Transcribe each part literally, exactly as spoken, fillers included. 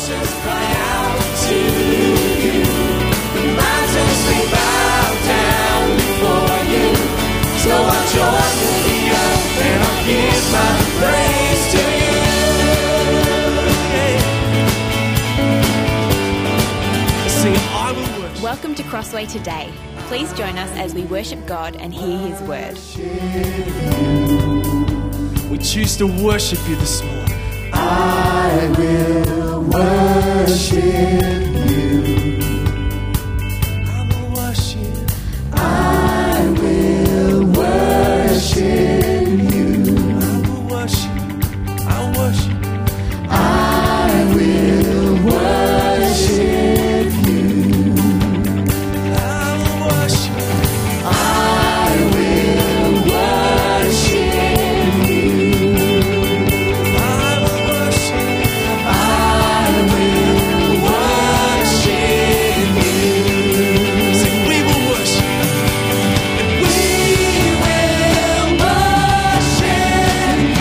oceans cry out to you. The mountains they bow down before you. So I'll join with the earth and I'll give my praise to you. Yeah. Sing, I will worship. Welcome to Crossway Today. Please join us as we worship God and hear His word. We choose to worship you this morning. I will worship you. I will worship. I will worship you. I will worship. I worship. I will worship you. I will worship. I will worship you. I will worship. I will worship you. Sing, we will worship. We will worship you.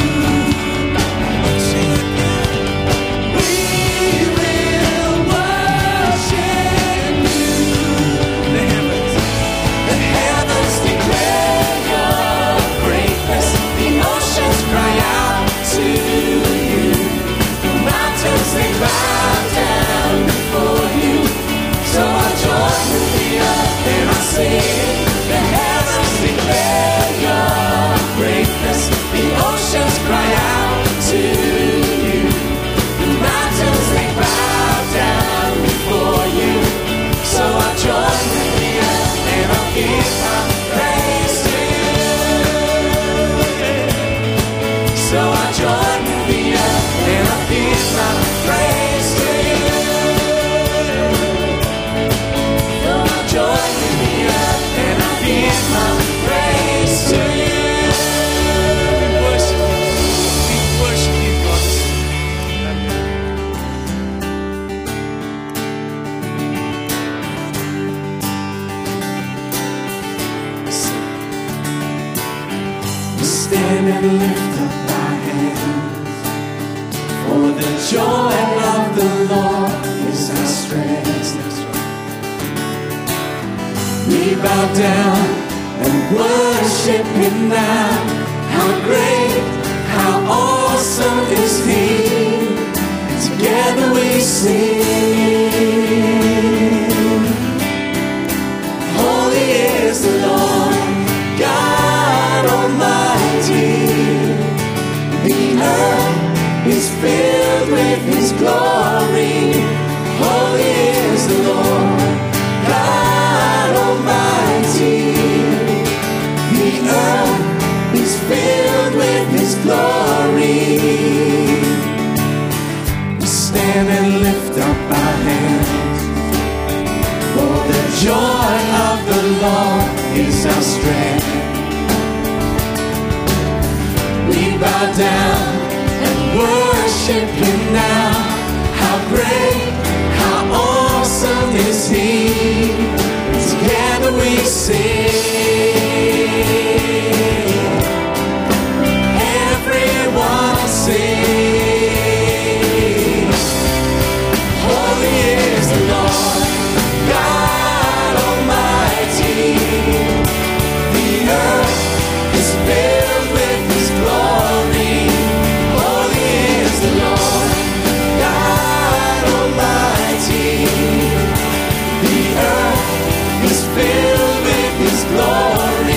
Sing again. We will worship you. The heavens. The heavens declare your greatness. The oceans cry out to you. The mountains they bow down before you. So I join with the earth and I sing. The heavens declare your greatness. The oceans cry out to you. The mountains they bow down before you. So I join with the earth and I'll give my praise to you. So I join with the earth and I'll give my praise to you. So I'll join with the earth and I'll give my praise to you. Worship. We worship you, God. We stand and lift up our hands, for the joy of the Lord is our strength. We bow down and worship Him now. How great, how awesome is He. And together we sing. Holy is the Lord, God Almighty. The earth is filled with His glory. Holy is the Lord, God Almighty. The earth is filled with His glory. We stand and lift up our hands, for the joy of the Lord is our strength. We bow down and worship Him now. How great, how awesome is He. Together we sing. Everyone sing. Holy is the Lord, God Almighty. The earth is filled with His glory. Holy is the Lord, God Almighty. The earth is filled with His glory.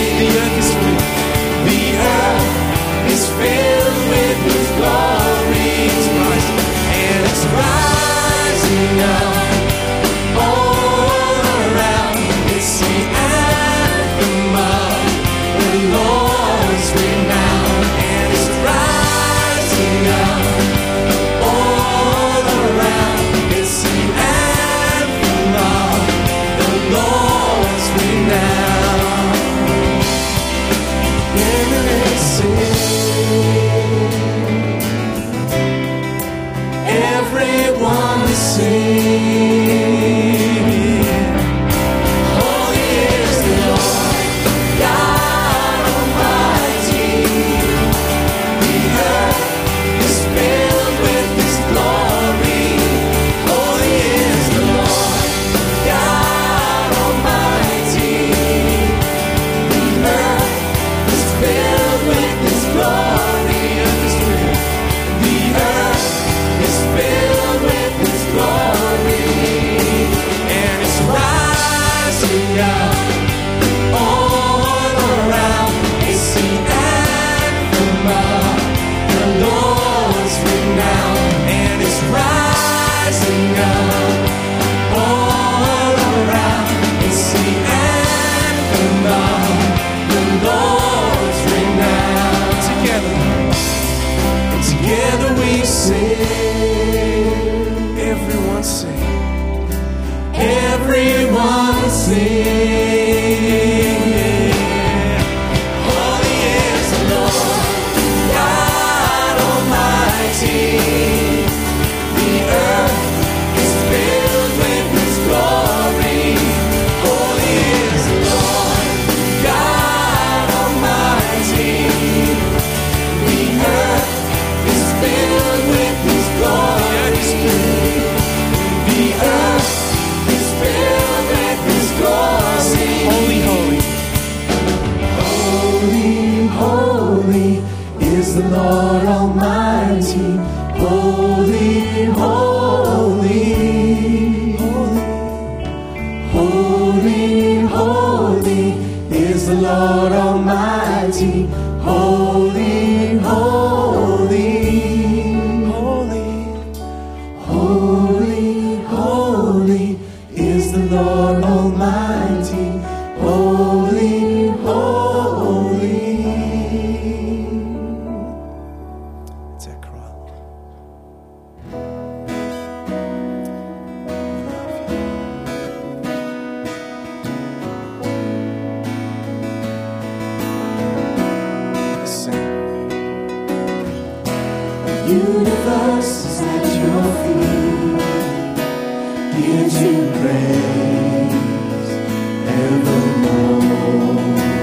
sing. Everyone sing. Everyone sing. Holy is the Lord, God Almighty. The earth is filled with His glory. Holy is the Lord, God Almighty. The earth is filled with His glory. The earth is filled with His glory. Holy, holy. Holy, holy is the Lord Almighty. Holy, holy. Holy, holy is the Lord Almighty. Holy, holy. Holy, holy is the Lord Almighty. Holy, holy. It's that cry, Lord. Sing. The universe is at your feet. Gives you praise evermore.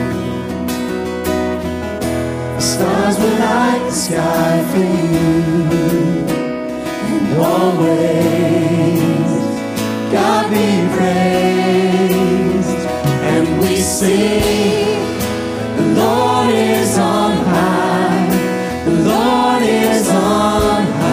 The stars will light the sky for you, and always God be praised. And we sing, the Lord is on high, the Lord is on high.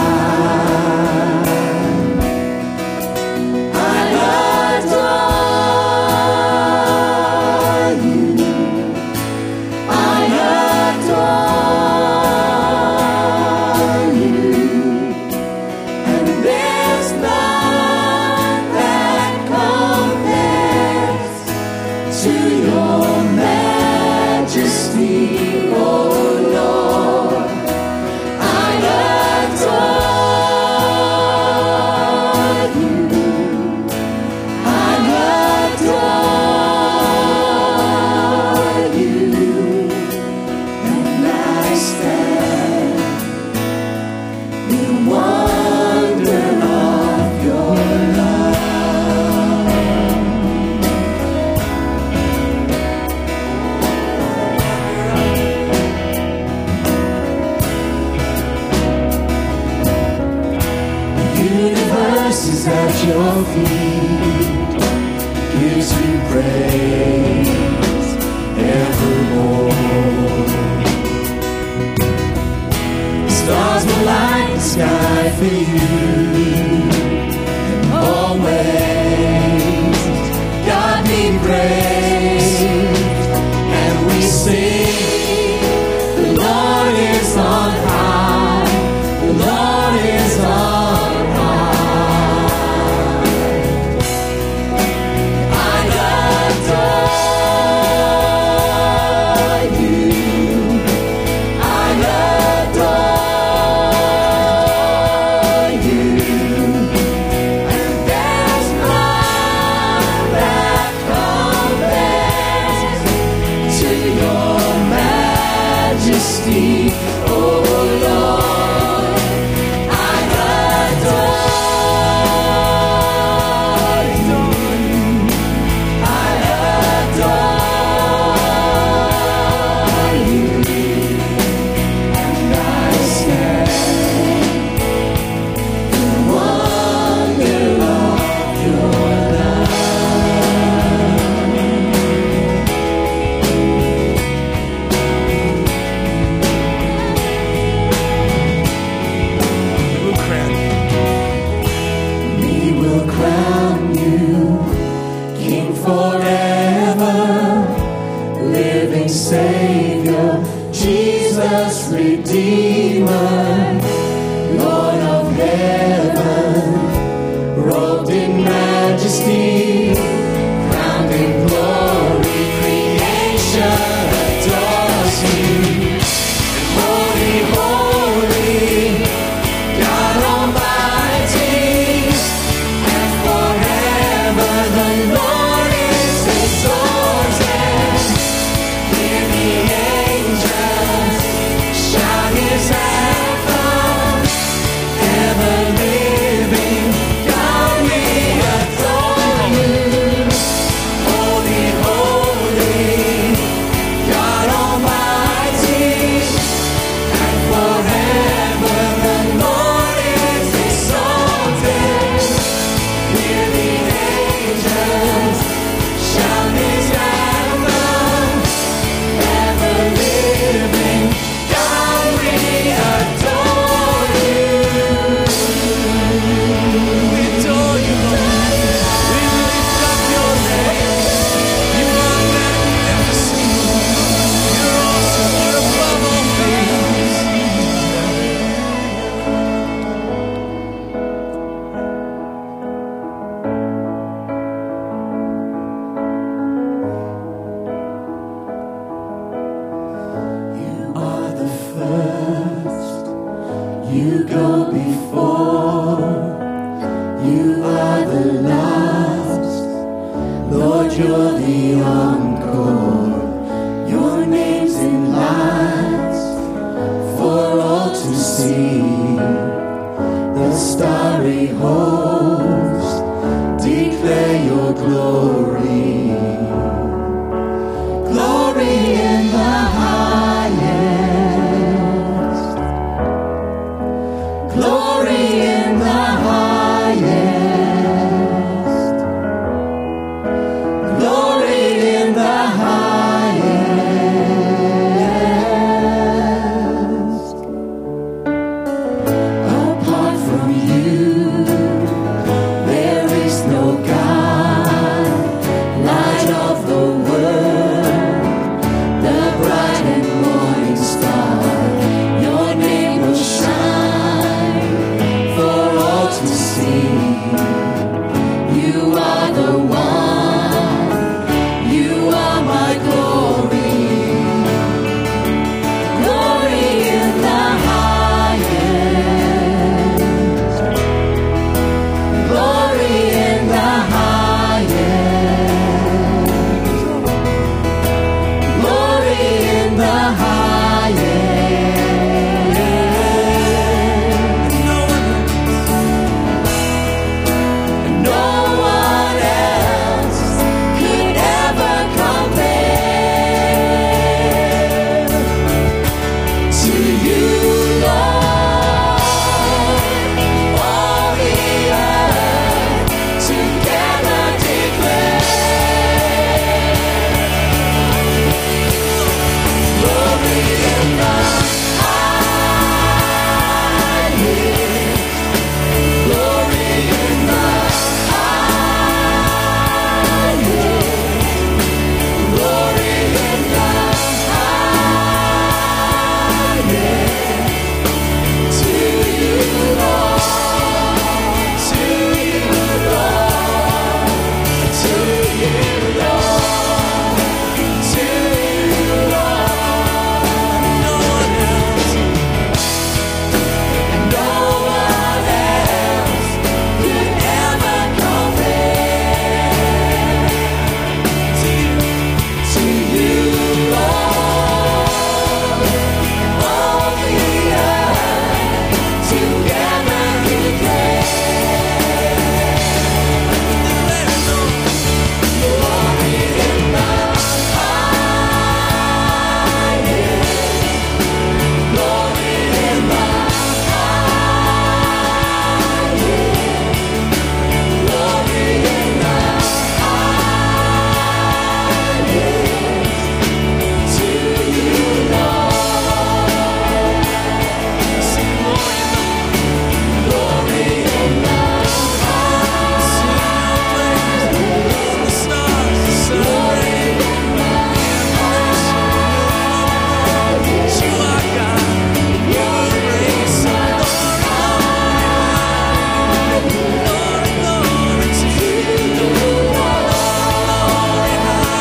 At your feet, gives you praise evermore. Stars will light the sky for you, and always God be praised. And we sing, the Lord is on high, the Lord is on high. You heavenly hosts declare your glory. Glory in the highest. Glory in the highest. Glory in the highest. Apart from you, there is no God, light of the world, the bright and morning star. Your name will shine for all to see. You are the one, you are my glory. Glory in the highest. Glory in the highest. Glory in the highest. No one else could ever compare to you, Lord. All the earth together declare glory in the highest. Glory in the highest. Glory in the highest. To you, Lord. To you, Lord. To you, Lord. To you, Lord. No one else. No one else could ever compare to you, to you, Lord. All the earth together declare glory in the highest. Glory in the highest. Glory in the highest. To you, Lord. Sing glory in the highest. The stars, the sun, glory in the highest. You are God. Your grace, glory, glory to you. Glory,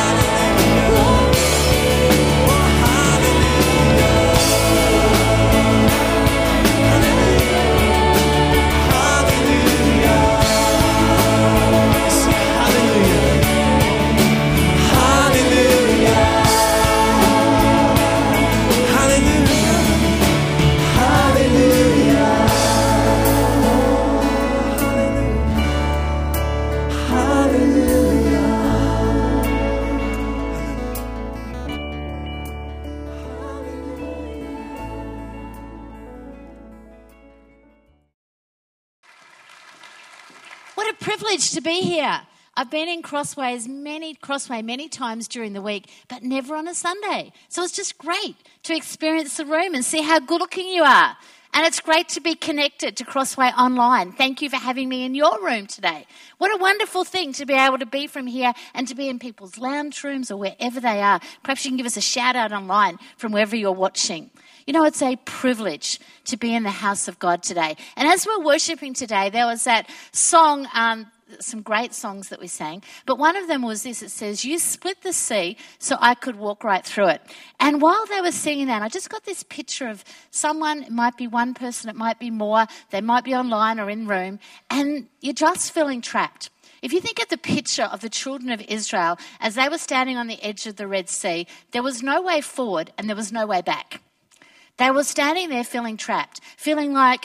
What a privilege to be here. I've been in Crossways many Crossway many times during the week, but never on a Sunday. So it's just great to experience the room and see how good looking you are. And it's great to be connected to Crossway online. Thank you for having me in your room today. What a wonderful thing to be able to be from here and to be in people's lounge rooms or wherever they are. Perhaps you can give us a shout out online from wherever you're watching. You know, it's a privilege to be in the house of God today. And as we're worshipping today, there was that song, um, some great songs that we sang, but one of them was this. It says, "You split the sea so I could walk right through it." And while they were singing that, I just got this picture of someone. It might be one person, it might be more, they might be online or in room, and you're just feeling trapped. If you think of the picture of the children of Israel as they were standing on the edge of the Red Sea, there was no way forward and there was no way back. They were standing there feeling trapped, feeling like,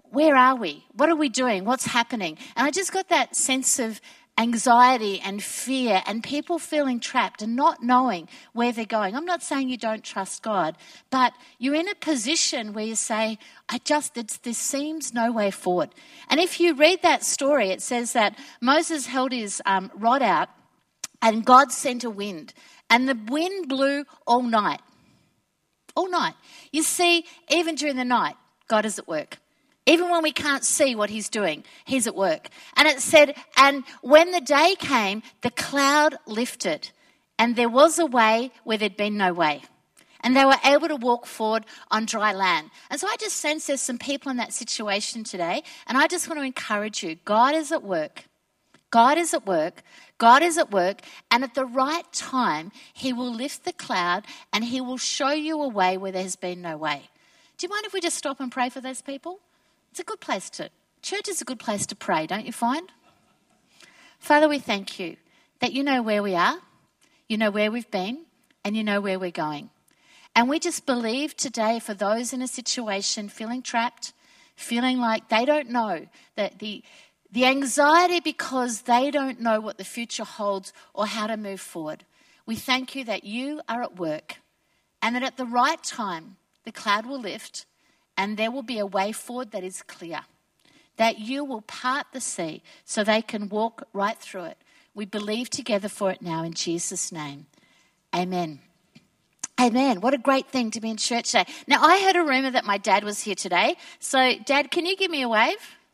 where are we? What are we doing? What's happening? And I just got that sense of anxiety and fear and people feeling trapped and not knowing where they're going. I'm not saying you don't trust God, but you're in a position where you say, I just, it's, there seems no way forward. And if you read that story, it says that Moses held his um, rod out and God sent a wind, and the wind blew all night. All night. You see, even during the night, God is at work. Even when we can't see what he's doing, he's at work. And it said, and when the day came, the cloud lifted, and there was a way where there'd been no way. And they were able to walk forward on dry land. And so I just sense there's some people in that situation today, and I just want to encourage you. God is at work. God is at work. God is at work, and at the right time, he will lift the cloud, and he will show you a way where there has been no way. Do you mind if we just stop and pray for those people? It's a good place to, church is a good place to pray, don't you find? Father, we thank you that you know where we are, you know where we've been, and you know where we're going. And we just believe today for those in a situation feeling trapped, feeling like they don't know, that the, the anxiety because they don't know what the future holds or how to move forward. We thank you that you are at work and that at the right time, the cloud will lift and there will be a way forward that is clear, that you will part the sea so they can walk right through it. We believe together for it now in Jesus' name. Amen. Amen. What a great thing to be in church today. Now, I heard a rumour that my dad was here today. So, Dad, can you give me a wave?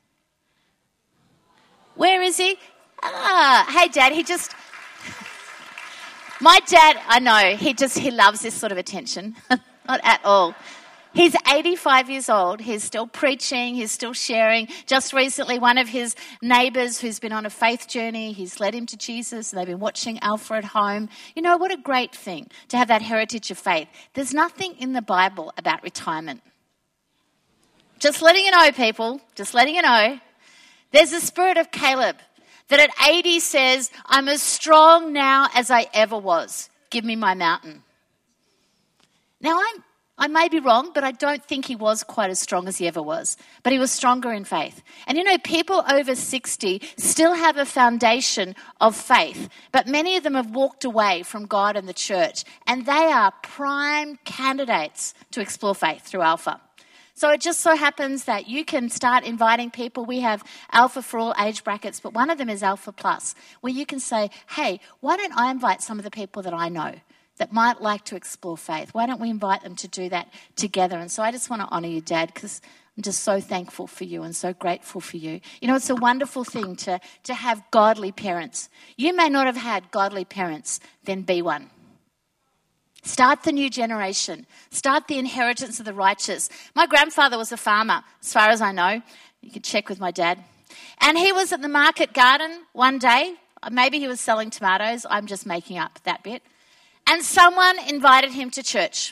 Where is he? Ah, hey, Dad, he just... My dad, I know, he just, he loves this sort of attention. Not at all. He's eighty-five years old. He's still preaching. He's still sharing. Just recently, one of his neighbours who's been on a faith journey, he's led him to Jesus, and they've been watching Alpha at home. You know, what a great thing to have that heritage of faith. There's nothing in the Bible about retirement. Just letting you know, people, just letting you know. There's the spirit of Caleb that at eighty says, I'm as strong now as I ever was. Give me my mountain. Now, I'm I may be wrong, but I don't think he was quite as strong as he ever was. But he was stronger in faith. And you know, people over sixty still have a foundation of faith, but many of them have walked away from God and the church, and they are prime candidates to explore faith through Alpha. So it just so happens that you can start inviting people. We have Alpha for all age brackets, but one of them is Alpha Plus, where you can say, hey, why don't I invite some of the people that I know that might like to explore faith? Why don't we invite them to do that together? And so I just want to honour you, Dad, because I'm just so thankful for you and so grateful for you. You know, it's a wonderful thing to, to have godly parents. You may not have had godly parents, then be one. Start the new generation. Start the inheritance of the righteous. My grandfather was a farmer, as far as I know. You can check with my dad. And he was at the market garden one day. Maybe he was selling tomatoes. I'm just making up that bit. And someone invited him to church.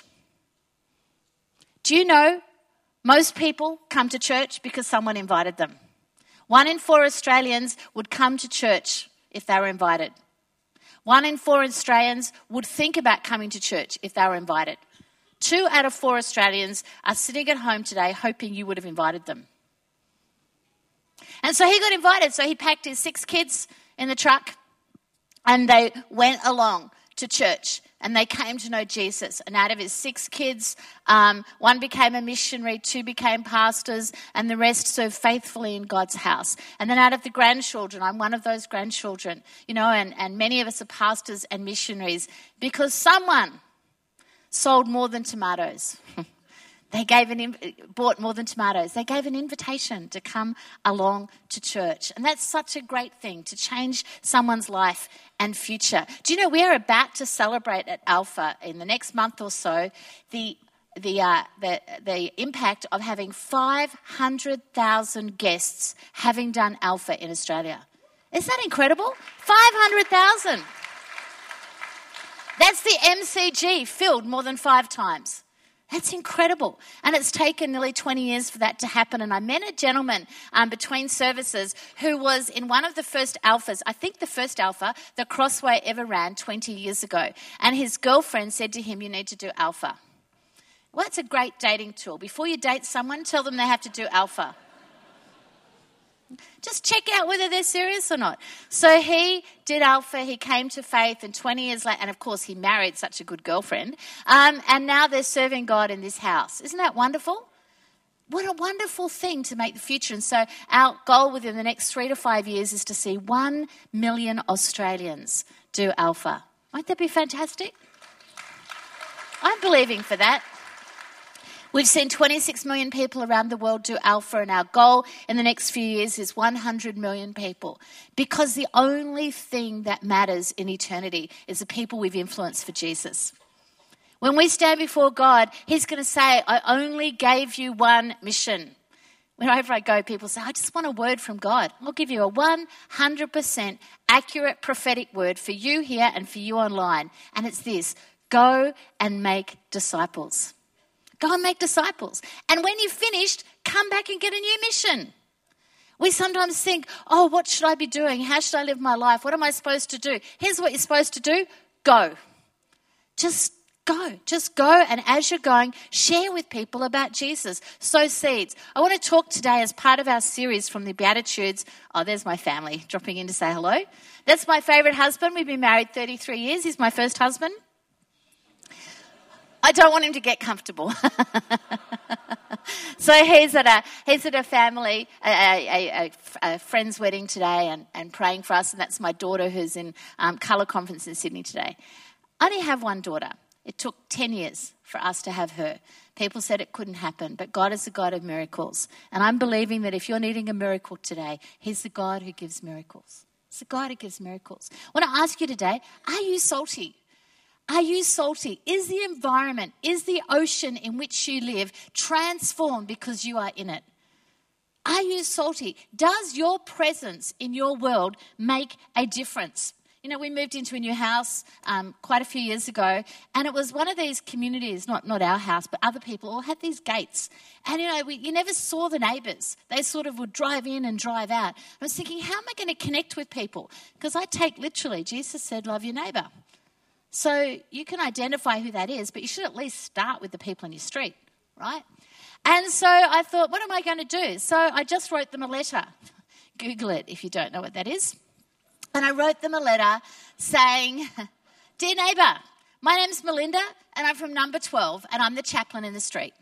Do you know, most people come to church because someone invited them. One in four Australians would come to church if they were invited. One in four Australians would think about coming to church if they were invited. Two out of four Australians are sitting at home today hoping you would have invited them. And so he got invited. So he packed his six kids in the truck and they went along to church, and they came to know Jesus. And out of his six kids, um, one became a missionary, two became pastors, and the rest served faithfully in God's house. And then out of the grandchildren, I'm one of those grandchildren, you know, and, and many of us are pastors and missionaries because someone sold more than tomatoes. They gave an bought more than tomatoes. They gave an invitation to come along to church. And that's such a great thing, to change someone's life and future. Do you know, we are about to celebrate at Alpha in the next month or so the the uh, the, the impact of having five hundred thousand guests having done Alpha in Australia. Isn't that incredible? five hundred thousand. That's the M C G filled more than five times. That's incredible. And it's taken nearly twenty years for that to happen. And I met a gentleman um, between services who was in one of the first Alphas, I think the first Alpha that Crossway ever ran twenty years ago. And his girlfriend said to him, you need to do Alpha. Well, it's a great dating tool. Before you date someone, tell them they have to do Alpha. Just check out whether they're serious or not. So he did Alpha. He came to faith, and twenty years later, and of course he married such a good girlfriend, um, and now they're serving God in this house. Isn't that wonderful? What a wonderful thing to make the future. And so our goal within the next three to five years is to see one million Australians do Alpha. Won't that be fantastic? I'm believing for that. We've seen twenty-six million people around the world do Alpha, and our goal in the next few years is one hundred million people, because the only thing that matters in eternity is the people we've influenced for Jesus. When we stand before God, he's going to say, I only gave you one mission. Wherever I go, people say, I just want a word from God. I'll give you a one hundred percent accurate prophetic word for you here and for you online. And it's this: go and make disciples. Go and make disciples. And when you've finished, come back and get a new mission. We sometimes think, oh, what should I be doing? How should I live my life? What am I supposed to do? Here's what you're supposed to do. Go. Just go. Just go. And as you're going, share with people about Jesus. Sow seeds. I want to talk today as part of our series from the Beatitudes. Oh, there's my family dropping in to say hello. That's my favourite husband. We've been married thirty-three years. He's my first husband. I don't want him to get comfortable. So he's at a he's at a family, a, a, a, a friend's wedding today, and, and praying for us. And that's my daughter, who's in um, Colour Conference in Sydney today. I only have one daughter. It took ten years for us to have her. People said it couldn't happen, but God is the God of miracles. And I'm believing that if you're needing a miracle today, he's the God who gives miracles. It's the God who gives miracles. I want to ask you today, are you salty? Are you salty? Is the environment, is the ocean in which you live transformed because you are in it? Are you salty? Does your presence in your world make a difference? You know, we moved into a new house um, quite a few years ago, and it was one of these communities, not, not our house, but other people all had these gates. And, you know, we, you never saw the neighbours. They sort of would drive in and drive out. I was thinking, how am I going to connect with people? Because I take literally, Jesus said, love your neighbour. So you can identify who that is, but you should at least start with the people in your street, right? And so I thought, what am I going to do? So I just wrote them a letter. Google it if you don't know what that is. And I wrote them a letter saying, dear neighbour, my name's Melinda and I'm from number twelve and I'm the chaplain in the street.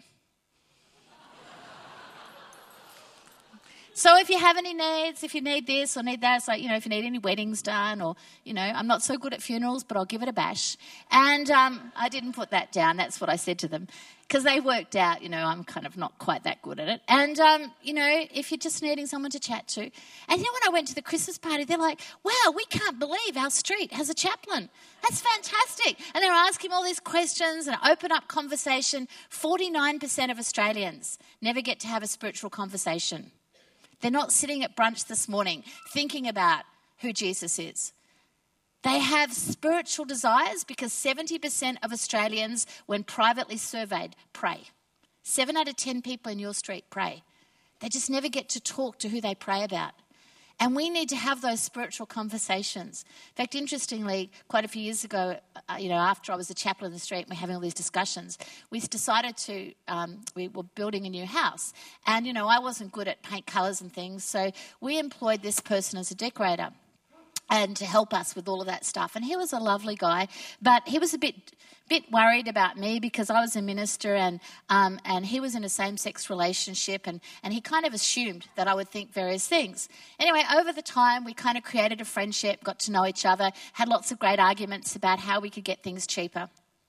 So if you have any needs, if you need this or need that, it's like, you know, if you need any weddings done or, you know, I'm not so good at funerals, but I'll give it a bash. And um, I didn't put that down. That's what I said to them, because they worked out, you know, I'm kind of not quite that good at it. And, um, you know, if you're just needing someone to chat to. And, you know, when I went to the Christmas party, they're like, wow, we can't believe our street has a chaplain. That's fantastic. And they're asking all these questions and open up conversation. forty-nine percent of Australians never get to have a spiritual conversation. They're not sitting at brunch this morning thinking about who Jesus is. They have spiritual desires because seventy percent of Australians, when privately surveyed, pray. Seven out of ten people in your street pray. They just never get to talk to who they pray about. And we need to have those spiritual conversations. In fact, interestingly, quite a few years ago, uh, you know, after I was a chaplain in the street and we're having all these discussions, we decided to, um, we were building a new house. And, you know, I wasn't good at paint colours and things, so we employed this person as a decorator and to help us with all of that stuff. And he was a lovely guy, but he was a bit bit worried about me because I was a minister and um, and he was in a same-sex relationship, and, and he kind of assumed that I would think various things. Anyway, over the time, we kind of created a friendship, got to know each other, had lots of great arguments about how we could get things cheaper.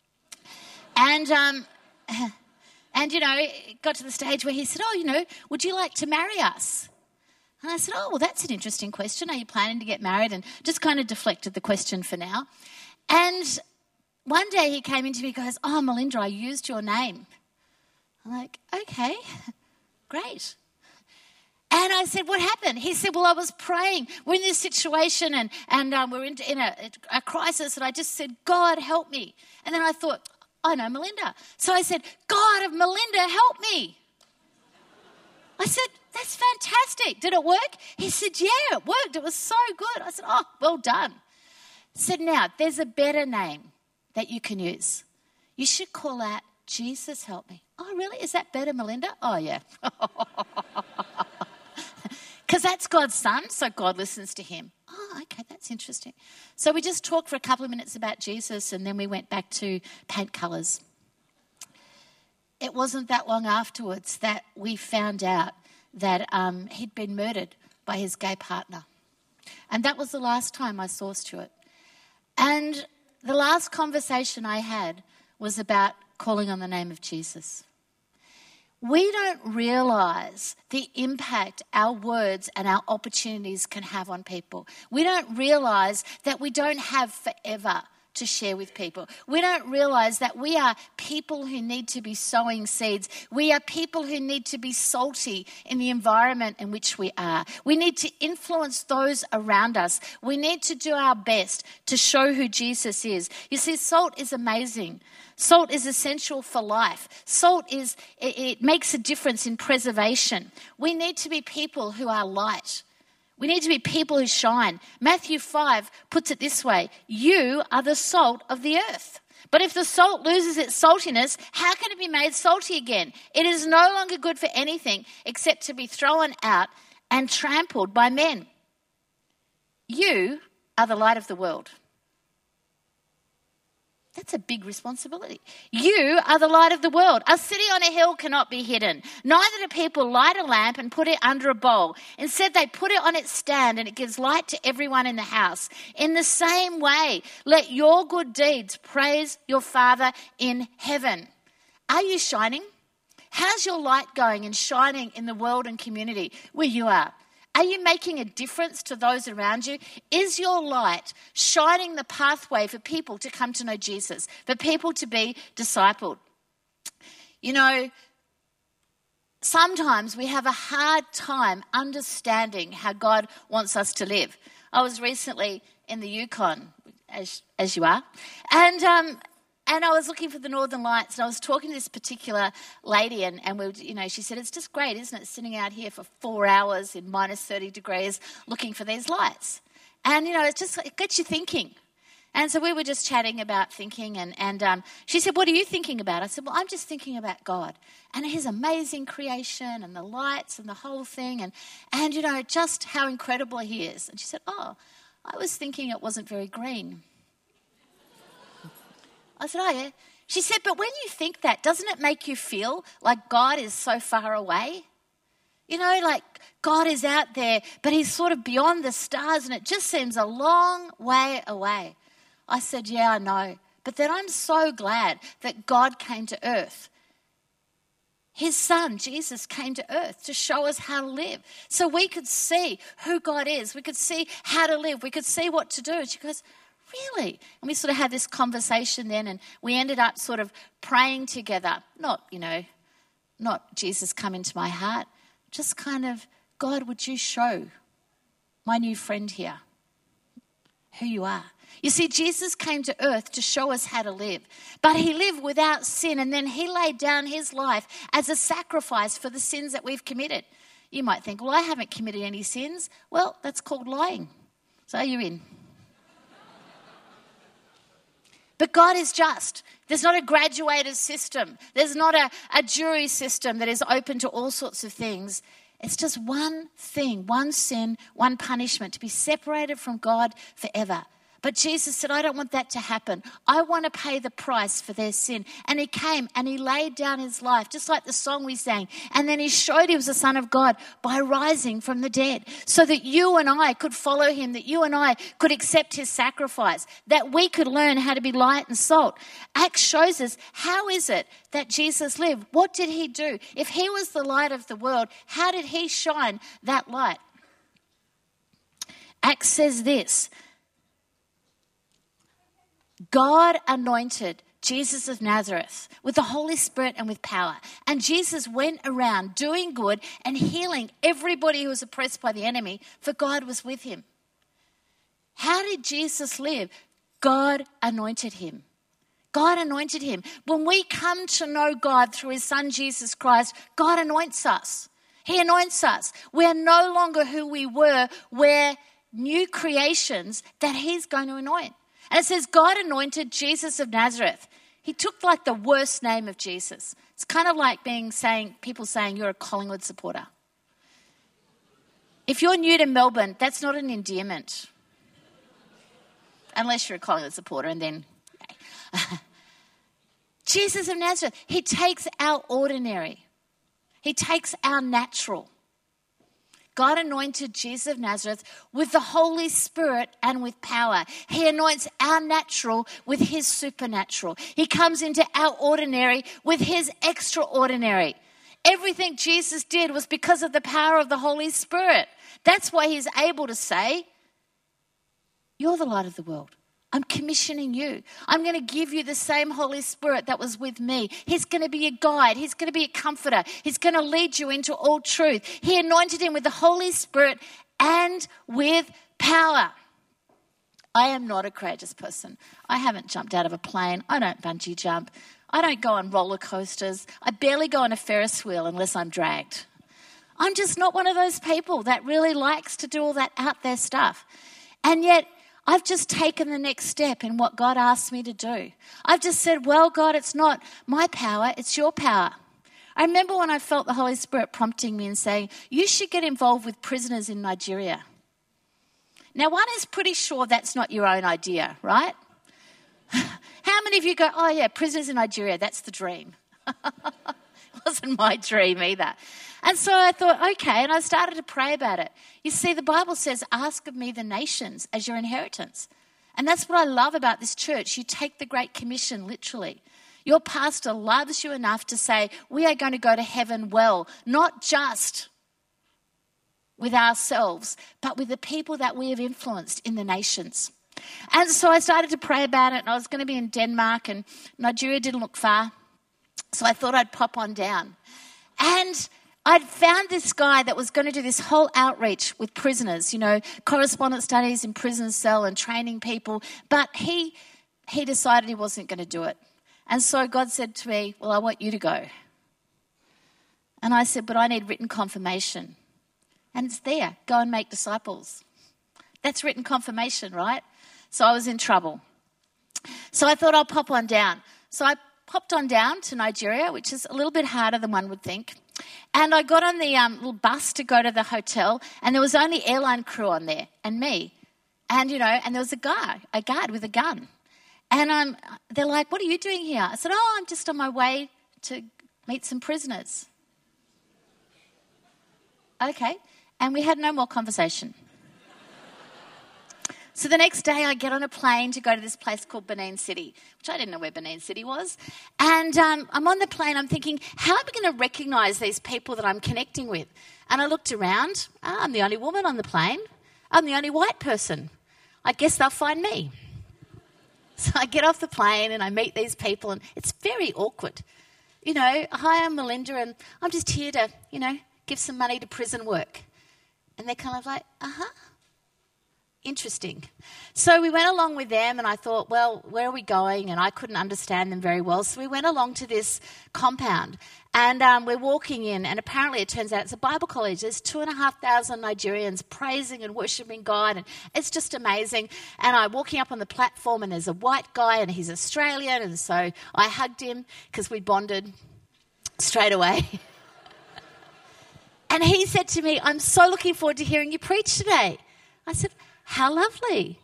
And, um, and you know, it got to the stage where he said, oh, you know, would you like to marry us? And I said, oh, well, that's an interesting question. Are you planning to get married? And just kind of deflected the question for now. And one day he came into me and goes, oh, Melinda, I used your name. I'm like, okay, great. And I said, what happened? He said, well, I was praying. We're in this situation and, and um, we're in, in a, a crisis. And I just said, God, help me. And then I thought, I know Melinda. So I said, God of Melinda, help me. I said, that's fantastic. Did it work? He said, yeah, it worked. It was so good. I said, oh, well done. I said, now, there's a better name that you can use. You should call out, Jesus, help me. Oh, really? Is that better, Melinda? Oh, yeah. Because that's God's son, so God listens to him. Oh, okay, that's interesting. So we just talked for a couple of minutes about Jesus, and then we went back to paint colours. It wasn't that long afterwards that we found out that um, he'd been murdered by his gay partner. And that was the last time I saw Stuart. And the last conversation I had was about calling on the name of Jesus. We don't realise the impact our words and our opportunities can have on people. We don't realise that we don't have forever to share with people. We don't realise that we are people who need to be sowing seeds. We are people who need to be salty in the environment in which we are. We need to influence those around us. We need to do our best to show who Jesus is. You see, salt is amazing. Salt is essential for life. Salt is, it, it makes a difference in preservation. We need to be people who are light. We need to be people who shine. Matthew five puts it this way: you are the salt of the earth. But if the salt loses its saltiness, how can it be made salty again? It is no longer good for anything except to be thrown out and trampled by men. You are the light of the world. That's a big responsibility. You are the light of the world. A city on a hill cannot be hidden. Neither do people light a lamp and put it under a bowl. Instead, they put it on its stand and it gives light to everyone in the house. In the same way, let your good deeds praise your Father in heaven. Are you shining? How's your light going and shining in the world and community where you are? Are you making a difference to those around you? Is your light shining the pathway for people to come to know Jesus, for people to be discipled? You know, sometimes we have a hard time understanding how God wants us to live. I was recently in the Yukon, as, as you are, and um, And I was looking for the Northern Lights, and I was talking to this particular lady, and, and we, you know, she said, it's just great, isn't it, sitting out here for four hours in minus thirty degrees looking for these lights. And, you know, it's just, it gets you thinking. And so we were just chatting about thinking, and, and um, she said, what are you thinking about? I said, well, I'm just thinking about God and his amazing creation and the lights and the whole thing, and, and you know, just how incredible he is. And she said, oh, I was thinking it wasn't very green. I said, oh, yeah. She said, but when you think that, doesn't it make you feel like God is so far away? You know, like God is out there, but he's sort of beyond the stars, and it just seems a long way away. I said, yeah, I know. But then I'm so glad that God came to earth. His son, Jesus, came to earth to show us how to live. So we could see who God is. We could see how to live. We could see what to do. And she goes, really? And we sort of had this conversation then, and we ended up sort of praying together. Not, you know, not Jesus come into my heart. Just kind of, God, would you show my new friend here who you are? You see, Jesus came to earth to show us how to live, but he lived without sin, and then he laid down his life as a sacrifice for the sins that we've committed. You might think, well, I haven't committed any sins. Well, that's called lying. So you're in. But God is just. There's not a graduated system. There's not a, a jury system that is open to all sorts of things. It's just one thing, one sin, one punishment, to be separated from God forever. But Jesus said, I don't want that to happen. I want to pay the price for their sin. And he came and he laid down his life, just like the song we sang. And then he showed he was the Son of God by rising from the dead, so that you and I could follow him, that you and I could accept his sacrifice, that we could learn how to be light and salt. Acts shows us, how is it that Jesus lived? What did he do? If he was the light of the world, how did he shine that light? Acts says this: God anointed Jesus of Nazareth with the Holy Spirit and with power. And Jesus went around doing good and healing everybody who was oppressed by the enemy, for God was with him. How did Jesus live? God anointed him. God anointed him. When we come to know God through his son Jesus Christ, God anoints us. He anoints us. We're no longer who we were. We're new creations that he's going to anoint. And it says God anointed Jesus of Nazareth. He took like the worst name of Jesus. It's kind of like being saying, people saying you're a Collingwood supporter. If you're new to Melbourne, that's not an endearment. Unless you're a Collingwood supporter, and then... Jesus of Nazareth, he takes our ordinary. He takes our natural. God anointed Jesus of Nazareth with the Holy Spirit and with power. He anoints our natural with his supernatural. He comes into our ordinary with his extraordinary. Everything Jesus did was because of the power of the Holy Spirit. That's why he's able to say, you're the light of the world. I'm commissioning you. I'm going to give you the same Holy Spirit that was with me. He's going to be a guide. He's going to be a comforter. He's going to lead you into all truth. He anointed him with the Holy Spirit and with power. I am not a courageous person. I haven't jumped out of a plane. I don't bungee jump. I don't go on roller coasters. I barely go on a Ferris wheel unless I'm dragged. I'm just not one of those people that really likes to do all that out there stuff. And yet, I've just taken the next step in what God asked me to do. I've just said, well, God, it's not my power, it's your power. I remember when I felt the Holy Spirit prompting me and saying, you should get involved with prisoners in Nigeria. Now, one is pretty sure that's not your own idea, right? How many of you go, oh yeah, prisoners in Nigeria, that's the dream. It wasn't my dream either. And so I thought, okay, and I started to pray about it. You see, the Bible says, ask of me the nations as your inheritance. And that's what I love about this church. You take the Great Commission literally. Your pastor loves you enough to say, we are going to go to heaven well, not just with ourselves, but with the people that we have influenced in the nations. And so I started to pray about it, and I was going to be in Denmark, and Nigeria didn't look far. So I thought I'd pop on down. And I'd found this guy that was going to do this whole outreach with prisoners, you know, correspondence studies in prison cell and training people. But he he decided he wasn't going to do it. And so God said to me, well, I want you to go. And I said, but I need written confirmation. And it's there. Go and make disciples. That's written confirmation, right? So I was in trouble. So I thought I'll pop on down. So I popped on down to Nigeria, which is a little bit harder than one would think. And I got on the um, little bus to go to the hotel, and there was only airline crew on there and me. And, you know, and there was a guy, a guard with a gun. And um, they're like, what are you doing here? I said, oh, I'm just on my way to meet some prisoners. Okay. And we had no more conversation. So the next day I get on a plane to go to this place called Benin City, which I didn't know where Benin City was. And um, I'm on the plane, I'm thinking, how am I going to recognise these people that I'm connecting with? And I looked around, oh, I'm the only woman on the plane. I'm the only white person. I guess they'll find me. So I get off the plane and I meet these people, and it's very awkward. You know, hi, I'm Melinda, and I'm just here to, you know, give some money to prison work. And they're kind of like, uh-huh. Interesting. So we went along with them, and I thought, well, where are we going? And I couldn't understand them very well. So we went along to this compound, and um, we're walking in, and apparently it turns out it's a Bible college. There's two and a half thousand Nigerians praising and worshipping God, and it's just amazing. And I'm walking up on the platform, and there's a white guy, and he's Australian, and so I hugged him because we bonded straight away. And he said to me, I'm so looking forward to hearing you preach today. I said, how lovely.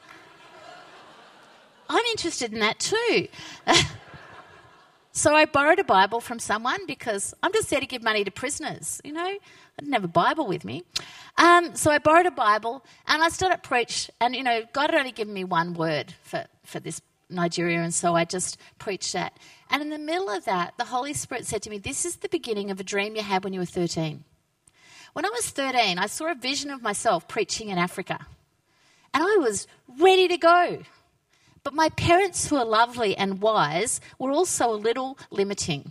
I'm interested in that too. So I borrowed a Bible from someone because I'm just there to give money to prisoners, you know. I didn't have a Bible with me. Um, so I borrowed a Bible and I started to preach. And, you know, God had only given me one word for, for this Nigeria, and so I just preached that. And in the middle of that, the Holy Spirit said to me, this is the beginning of a dream you had when you were thirteen. When I was thirteen, I saw a vision of myself preaching in Africa. And I was ready to go. But my parents, who are lovely and wise, were also a little limiting.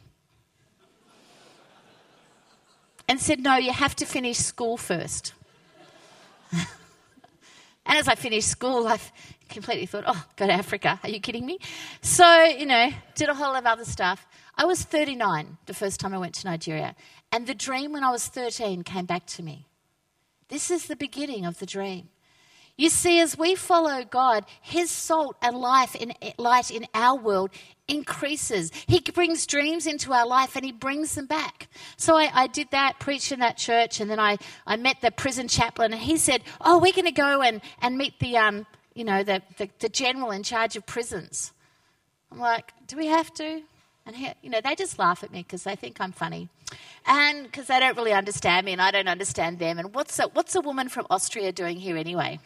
And said, no, you have to finish school first. And as I finished school, I completely thought, oh, go to Africa. Are you kidding me? So, you know, did a whole lot of other stuff. I was thirty-nine the first time I went to Nigeria. And the dream when I was thirteen came back to me. This is the beginning of the dream. You see, as we follow God, his salt and life in, light in our world increases. He brings dreams into our life and he brings them back. So I, I did that, preached in that church, and then I, I met the prison chaplain, and he said, oh, we're going to go and, and meet the, um, you know, the, the, the general in charge of prisons. I'm like, do we have to? And, he, you know, they just laugh at me because they think I'm funny. And because they don't really understand me and I don't understand them. And what's a, what's a woman from Austria doing here anyway?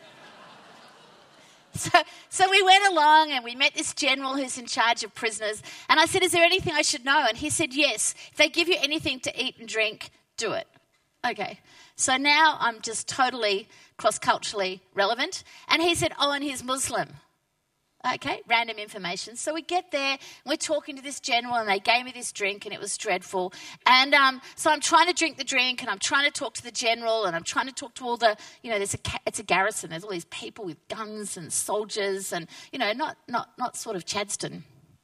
So, so we went along and we met this general who's in charge of prisoners. And I said, is there anything I should know? And he said, yes. If they give you anything to eat and drink, do it. Okay. So now I'm just totally cross-culturally relevant. And he said, oh, and he's Muslim. Okay, random information. So we get there, and we're talking to this general, and they gave me this drink, and it was dreadful. And um, so I'm trying to drink the drink, and I'm trying to talk to the general, and I'm trying to talk to all the, you know, there's a it's a garrison. There's all these people with guns and soldiers, and you know, not not not sort of Chadstone.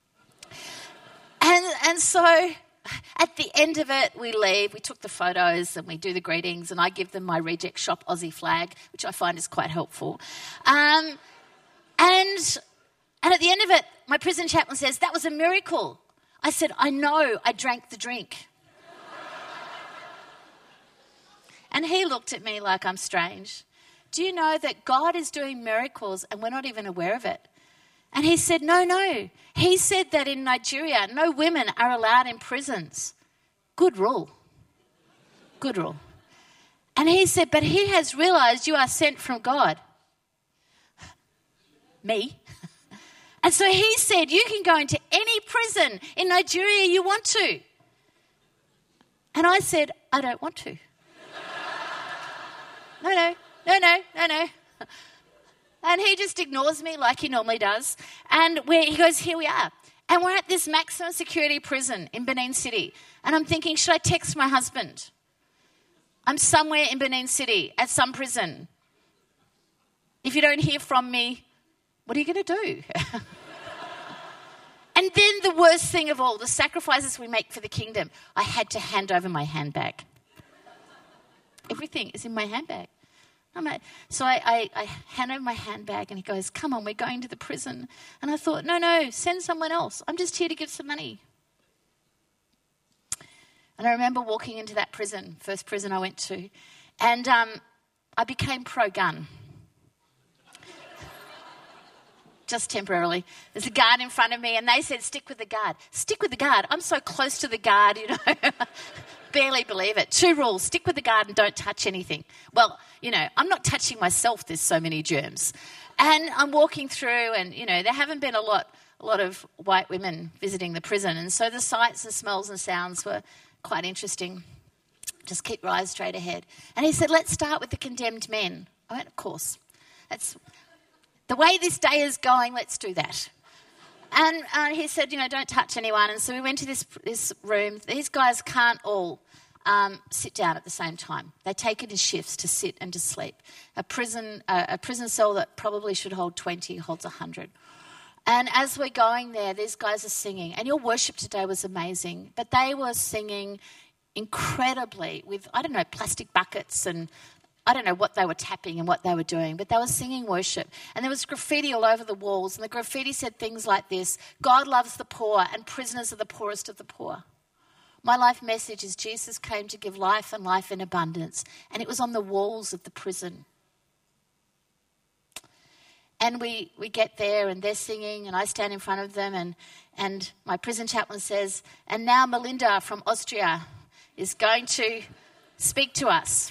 And and so at the end of it, we leave. We took the photos, and we do the greetings, and I give them my Reject Shop Aussie flag, which I find is quite helpful. Um, and And at the end of it, my prison chaplain says, that was a miracle. I said, I know, I drank the drink. And he looked at me like I'm strange. Do you know that God is doing miracles and we're not even aware of it? And he said, no, no. He said that in Nigeria, no women are allowed in prisons. Good rule. Good rule. And he said, but he has realised you are sent from God. Me? And so he said, you can go into any prison in Nigeria you want to. And I said, I don't want to. no, no, no, no, no, no. And he just ignores me like he normally does. And where he goes, here we are. And we're at this maximum security prison in Benin City. And I'm thinking, should I text my husband? I'm somewhere in Benin City at some prison. If you don't hear from me, what are you going to do? And then the worst thing of all, the sacrifices we make for the kingdom, I had to hand over my handbag. Everything is in my handbag. I'm like, so I, I, I hand over my handbag and he goes, come on, we're going to the prison. And I thought, no, no, send someone else. I'm just here to give some money. And I remember walking into that prison, first prison I went to, and um, I became pro-gun. Just temporarily. There's a guard in front of me and they said, stick with the guard. Stick with the guard. I'm so close to the guard, you know. Barely believe it. Two rules. Stick with the guard and don't touch anything. Well, you know, I'm not touching myself. There's so many germs. And I'm walking through and, you know, there haven't been a lot, a lot of white women visiting the prison. And so the sights and smells and sounds were quite interesting. Just keep your eyes straight ahead. And he said, let's start with the condemned men. I went, of course. That's... The way this day is going, let's do that. And uh, he said, you know, don't touch anyone. And so we went to this this room. These guys can't all um, sit down at the same time. They take it in shifts to sit and to sleep. A prison uh, a prison cell that probably should hold twenty holds one hundred. And as we're going there, these guys are singing. And your worship today was amazing. But they were singing incredibly with, I don't know, plastic buckets and I don't know what they were tapping and what they were doing, but they were singing worship. And there was graffiti all over the walls, and the graffiti said things like this: God loves the poor and prisoners are the poorest of the poor. My life message is Jesus came to give life and life in abundance, and it was on the walls of the prison. And we, we get there and they're singing and I stand in front of them and, and my prison chaplain says, and now Melinda from Austria is going to speak to us.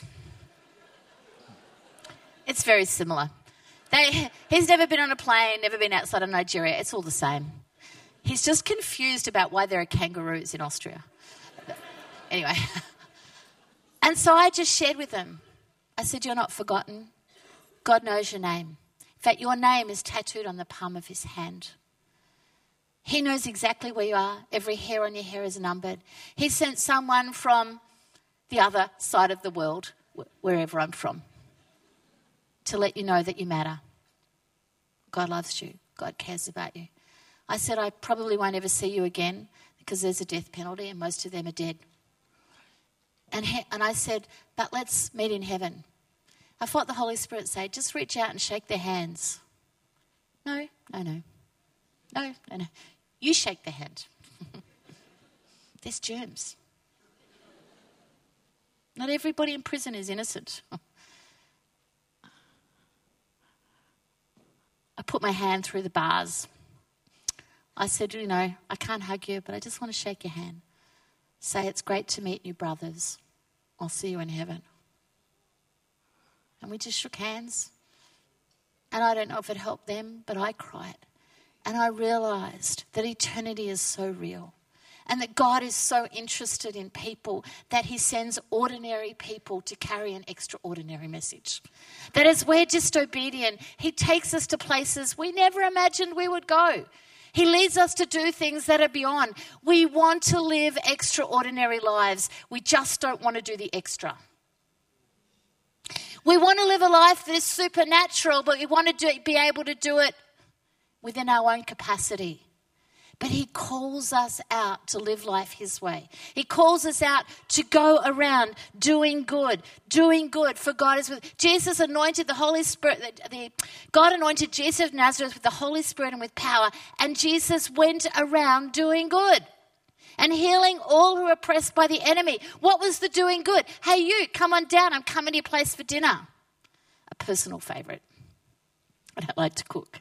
It's very similar. They, he's never been on a plane, never been outside of Nigeria. It's all the same. He's just confused about why there are kangaroos in Austria. Anyway. And so I just shared with him. I said, you're not forgotten. God knows your name. In fact, your name is tattooed on the palm of his hand. He knows exactly where you are. Every hair on your hair is numbered. He sent someone from the other side of the world, wherever I'm from, to let you know that you matter. God loves you. God cares about you. I said, I probably won't ever see you again because there's a death penalty and most of them are dead. And, he, and I said, but let's meet in heaven. I felt the Holy Spirit say, just reach out and shake their hands. No, no, no. No, no, no. You shake the hand. There's germs. Not everybody in prison is innocent. I put my hand through the bars. I said, you know, I can't hug you, but I just want to shake your hand. Say, it's great to meet you, brothers. I'll see you in heaven. And we just shook hands. And I don't know if it helped them, but I cried. And I realised that eternity is so real. And that God is so interested in people that he sends ordinary people to carry an extraordinary message. That as we're just obedient, he takes us to places we never imagined we would go. He leads us to do things that are beyond. We want to live extraordinary lives. We just don't want to do the extra. We want to live a life that is supernatural, but we want to do, be able to do it within our own capacity. But he calls us out to live life his way. He calls us out to go around doing good, doing good for God is with. Jesus anointed the Holy Spirit. The, the, God anointed Jesus of Nazareth with the Holy Spirit and with power. And Jesus went around doing good and healing all who are oppressed by the enemy. What was the doing good? Hey, you, come on down. I'm coming to your place for dinner. A personal favourite. I don't like to cook.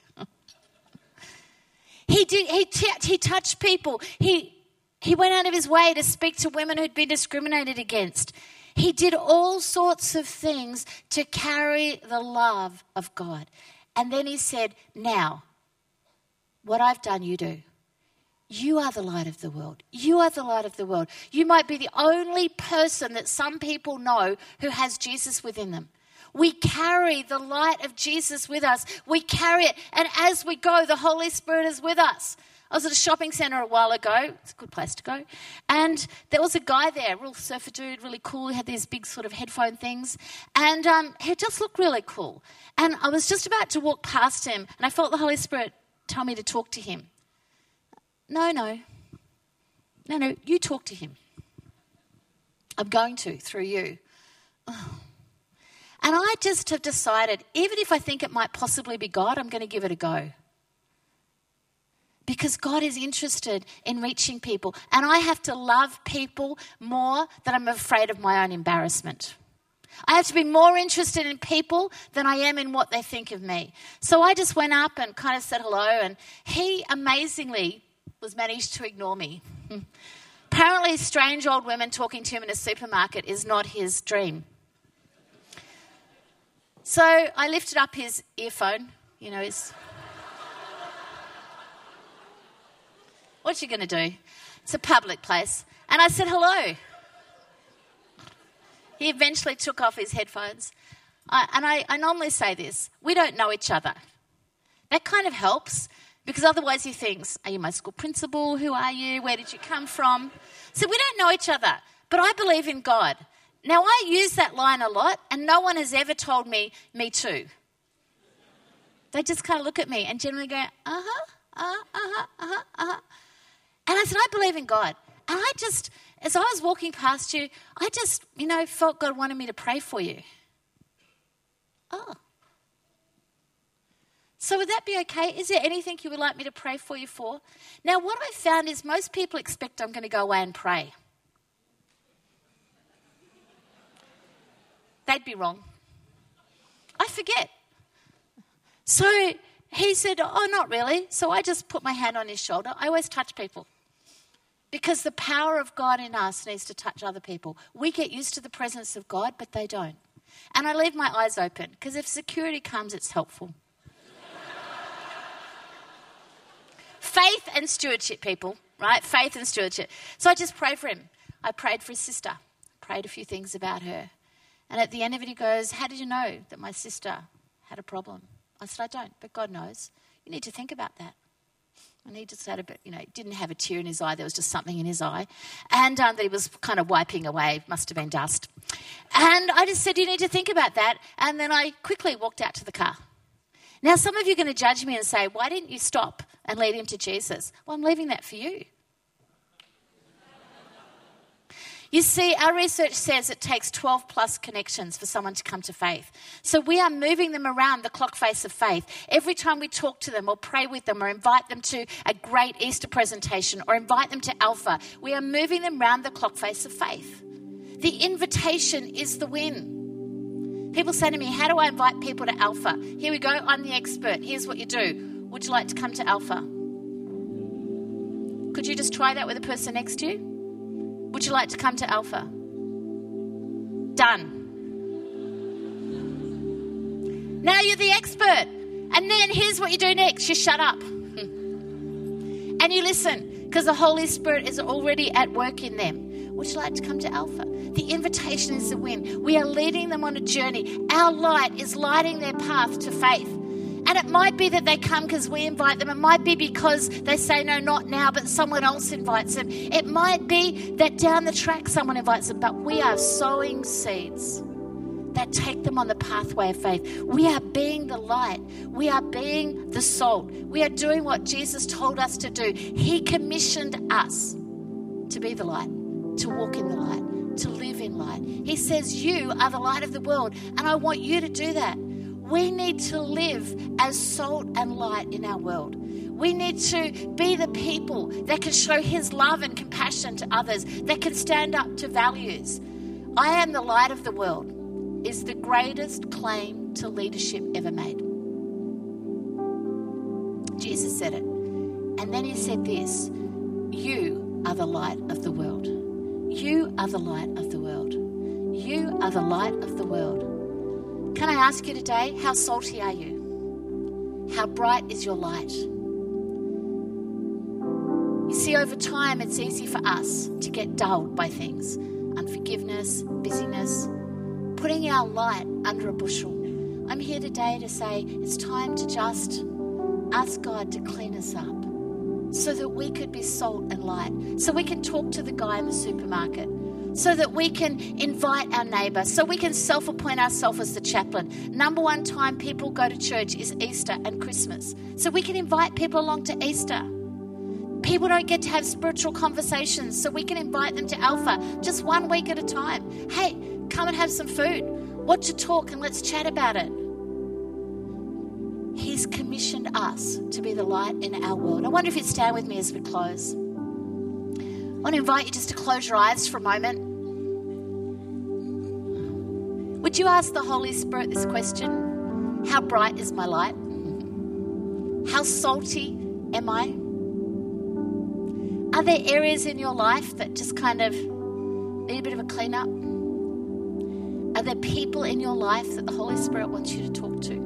He did. He, t- he touched people. He, he went out of his way to speak to women who'd been discriminated against. He did all sorts of things to carry the love of God. And then he said, now, what I've done, you do. You are the light of the world. You are the light of the world. You might be the only person that some people know who has Jesus within them. We carry the light of Jesus with us. We carry it. And as we go, the Holy Spirit is with us. I was at a shopping centre a while ago. It's a good place to go. And there was a guy there, real surfer dude, really cool. He had these big sort of headphone things. And um, he just looked really cool. And I was just about to walk past him, and I felt the Holy Spirit tell me to talk to him. No, no. No, no, you talk to him. I'm going to, through you. Oh. And I just have decided, even if I think it might possibly be God, I'm going to give it a go. Because God is interested in reaching people. And I have to love people more than I'm afraid of my own embarrassment. I have to be more interested in people than I am in what they think of me. So I just went up and kind of said hello. And he amazingly was managed to ignore me. Apparently, strange old women talking to him in a supermarket is not his dream. So I lifted up his earphone, you know, his... What you going to do? It's a public place. And I said, hello. He eventually took off his headphones. I, and I, I normally say this, we don't know each other. That kind of helps, because otherwise he thinks, are you my school principal? Who are you? Where did you come from? So we don't know each other, but I believe in God. Now, I use that line a lot, and no one has ever told me, me too. They just kind of look at me and generally go, uh-huh, uh-huh, uh-huh, uh-huh, uh-huh. And I said, I believe in God. And I just, as I was walking past you, I just, you know, felt God wanted me to pray for you. Oh. So would that be okay? Is there anything you would like me to pray for you for? Now, what I found is most people expect I'm going to go away and pray. They'd be wrong. I forget. So he said, oh, not really. So I just put my hand on his shoulder. I always touch people because the power of God in us needs to touch other people. We get used to the presence of God, but they don't. And I leave my eyes open because if security comes, it's helpful. Faith and stewardship, people, right? Faith and stewardship. So I just prayed for him. I prayed for his sister. Prayed a few things about her. And at the end of it, he goes, how did you know that my sister had a problem? I said, I don't, but God knows. You need to think about that. And he just had a bit, you know, he didn't have a tear in his eye. There was just something in his eye. And um, that he was kind of wiping away. Must have been dust. And I just said, you need to think about that. And then I quickly walked out to the car. Now, some of you are going to judge me and say, why didn't you stop and lead him to Jesus? Well, I'm leaving that for you. You see, our research says it takes twelve plus connections for someone to come to faith. So we are moving them around the clock face of faith. Every time we talk to them or pray with them or invite them to a great Easter presentation or invite them to Alpha, we are moving them around the clock face of faith. The invitation is the win. People say to me, how do I invite people to Alpha? Here we go, I'm the expert. Here's what you do. Would you like to come to Alpha? Could you just try that with the person next to you? Would you like to come to Alpha? Done. Now you're the expert. And then here's what you do next. You shut up. And you listen, because the Holy Spirit is already at work in them. Would you like to come to Alpha? The invitation is the win. We are leading them on a journey. Our light is lighting their path to faith. And it might be that they come because we invite them. It might be because they say, no, not now, but someone else invites them. It might be that down the track someone invites them. But we are sowing seeds that take them on the pathway of faith. We are being the light. We are being the salt. We are doing what Jesus told us to do. He commissioned us to be the light, to walk in the light, to live in light. He says, you are the light of the world, and I want you to do that. We need to live as salt and light in our world. We need to be the people that can show his love and compassion to others, that can stand up to values. I am the light of the world is the greatest claim to leadership ever made. Jesus said it. And then he said this, you are the light of the world. You are the light of the world. You are the light of the world. Can I ask you today, how salty are you? How bright is your light? You see, over time, it's easy for us to get dulled by things. Unforgiveness, busyness, putting our light under a bushel. I'm here today to say it's time to just ask God to clean us up so that we could be salt and light, so we can talk to the guy in the supermarket, so that we can invite our neighbour, so we can self-appoint ourselves as the chaplain. Number one time people go to church is Easter and Christmas. So we can invite people along to Easter. People don't get to have spiritual conversations, so we can invite them to Alpha just one week at a time. Hey, come and have some food. Watch a talk and let's chat about it. He's commissioned us to be the light in our world. I wonder if you'd stand with me as we close. I want to invite you just to close your eyes for a moment. Would you ask the Holy Spirit this question? How bright is my light? How salty am I? Are there areas in your life that just kind of need a bit of a clean up? Are there people in your life that the Holy Spirit wants you to talk to?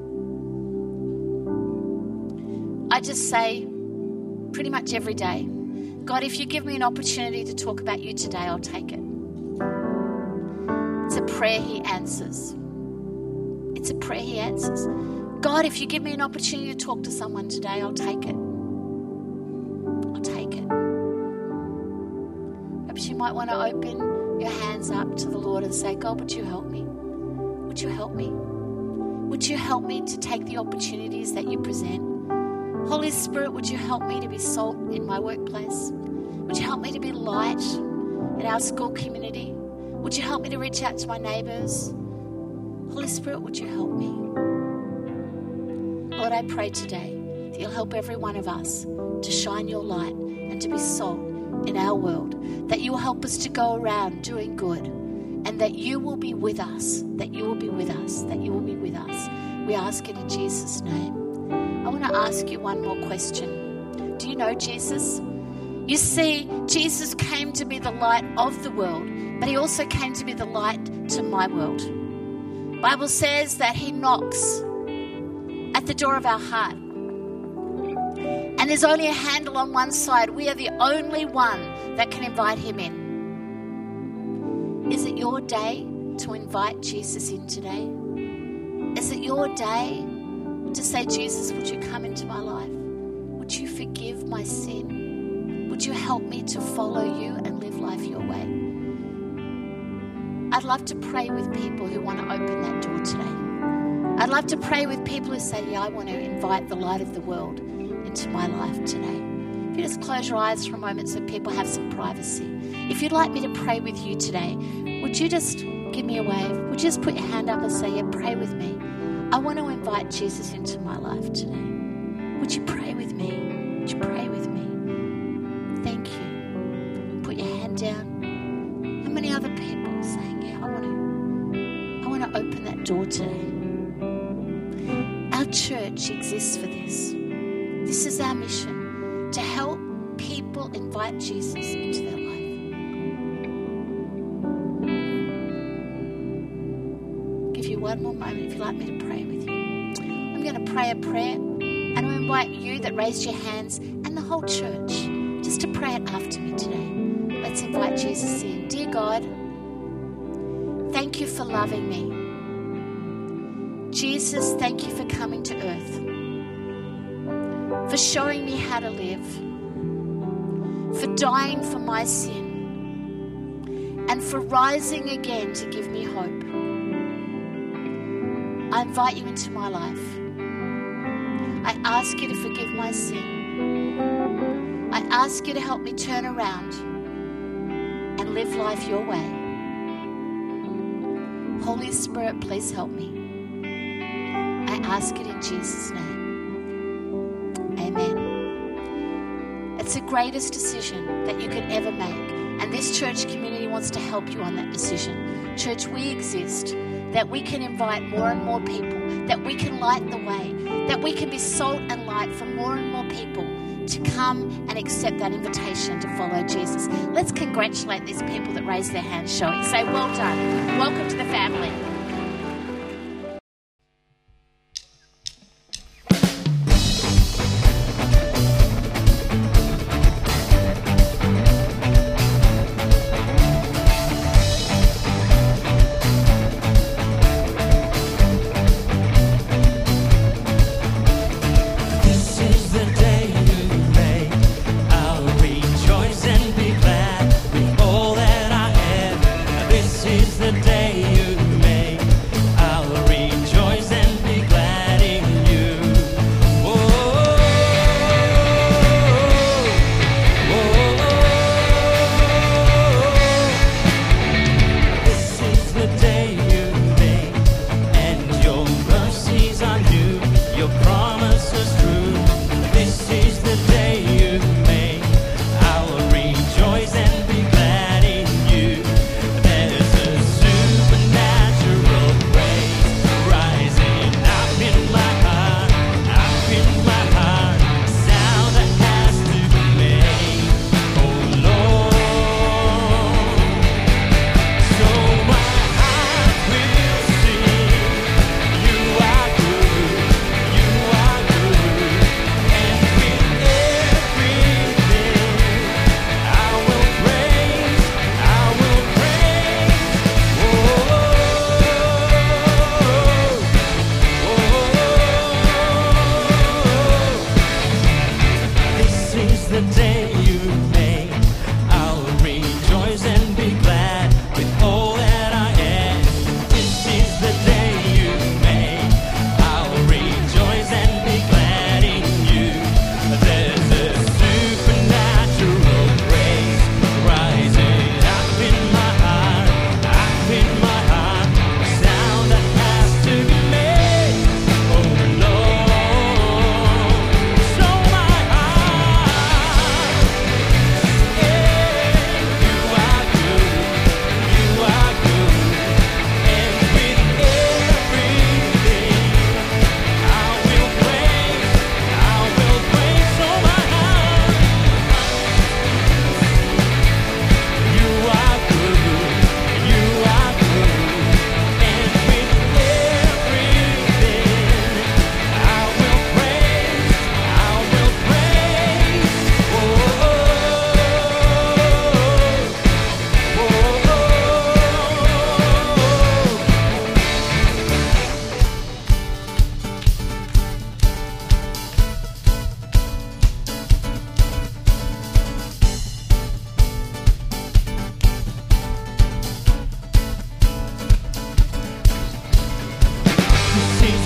I just say pretty much every day, God, if you give me an opportunity to talk about you today, I'll take it. It's a prayer he answers. It's a prayer he answers. God, if you give me an opportunity to talk to someone today, I'll take it. I'll take it. Perhaps you might want to open your hands up to the Lord and say, God, would you help me? Would you help me? Would you help me to take the opportunities that you present? Holy Spirit, would you help me to be salt in my workplace? Would you help me to be light in our school community? Would you help me to reach out to my neighbours? Holy Spirit, would you help me? Lord, I pray today that you'll help every one of us to shine your light and to be salt in our world, that you will help us to go around doing good, and that you will be with us, that you will be with us, that you will be with us. We ask it in Jesus' name. I want to ask you one more question. Do you know Jesus? You see, Jesus came to be the light of the world, but he also came to be the light to my world. The Bible says that he knocks at the door of our heart. And there's only a handle on one side. We are the only one that can invite him in. Is it your day to invite Jesus in today? Is it your day to say, Jesus, would you come into my life? Would you forgive my sin? Would you help me to follow you and live life your way? I'd love to pray with people who want to open that door today. I'd love to pray with people who say, yeah, I want to invite the light of the world into my life today. If you just close your eyes for a moment so people have some privacy. If you'd like me to pray with you today, would you just give me a wave? Would you just put your hand up and say, yeah, pray with me? I want to invite Jesus into my life today. Would you pray with me? Would you pray with me? Thank you. Put your hand down. How many other people saying, yeah, I want to, I want to open that door today. Our church exists for this. This is our mission, to help people invite Jesus into their life. I'll give you one more moment if you'd like me to pray with you. I'm going to pray a prayer, and I invite you that raised your hands and the whole church just to pray it after me today. Let's invite Jesus in. Dear God, thank you for loving me. Jesus, thank you for coming to earth, for showing me how to live, for dying for my sin, and for rising again to give me hope. I invite you into my life. I ask you to forgive my sin. I ask you to help me turn around and live life your way. Holy Spirit, please help me. I ask it in Jesus' name. Amen. It's the greatest decision that you could ever make. And this church community wants to help you on that decision. Church, we exist that we can invite more and more people, that we can light the way, that we can be salt and light for more and more people to come and accept that invitation to follow Jesus. Let's congratulate these people that raised their hands, shall we? Say, well done. Welcome to the family.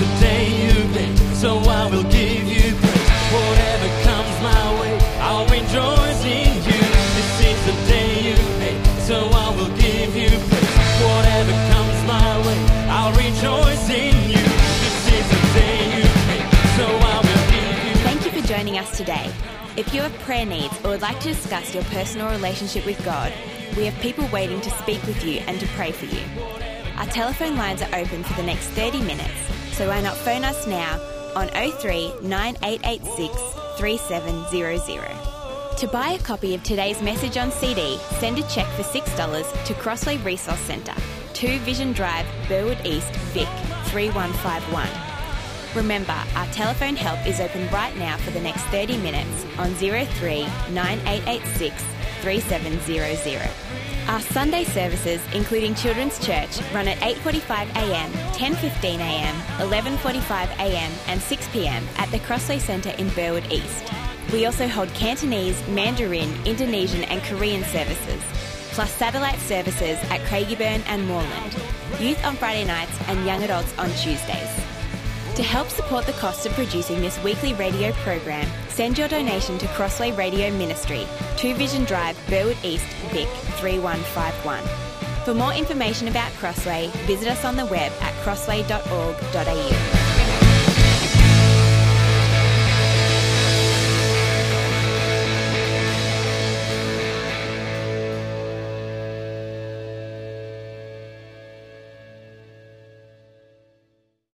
So I will give you praise. Whatever comes my way, I'll rejoice. us today. If you have prayer needs or would like to discuss your personal relationship with God, we have people waiting to speak with you and to pray for you. Our telephone lines are open for the next thirty minutes, so why not phone us now on oh three nine eight eight six three seven zero zero. To buy a copy of today's message on C D, send a cheque for six dollars to Crossway Resource Centre, two Vision Drive, Burwood East, Vic, three one five one. Remember, our telephone help is open right now for the next thirty minutes on oh three nine eight eight six three seven zero zero. Our Sunday services, including Children's Church, run at eight forty-five a m, ten fifteen a m, eleven forty-five a m and six p m at the Crossway Centre in Burwood East. We also hold Cantonese, Mandarin, Indonesian and Korean services, plus satellite services at Craigieburn and Moreland, youth on Friday nights and young adults on Tuesdays. To help support the cost of producing this weekly radio program, send your donation to Crossway Radio Ministry, two Vision Drive, Burwood East, Vic, three one five one. For more information about Crossway, visit us on the web at crossway dot org dot a u.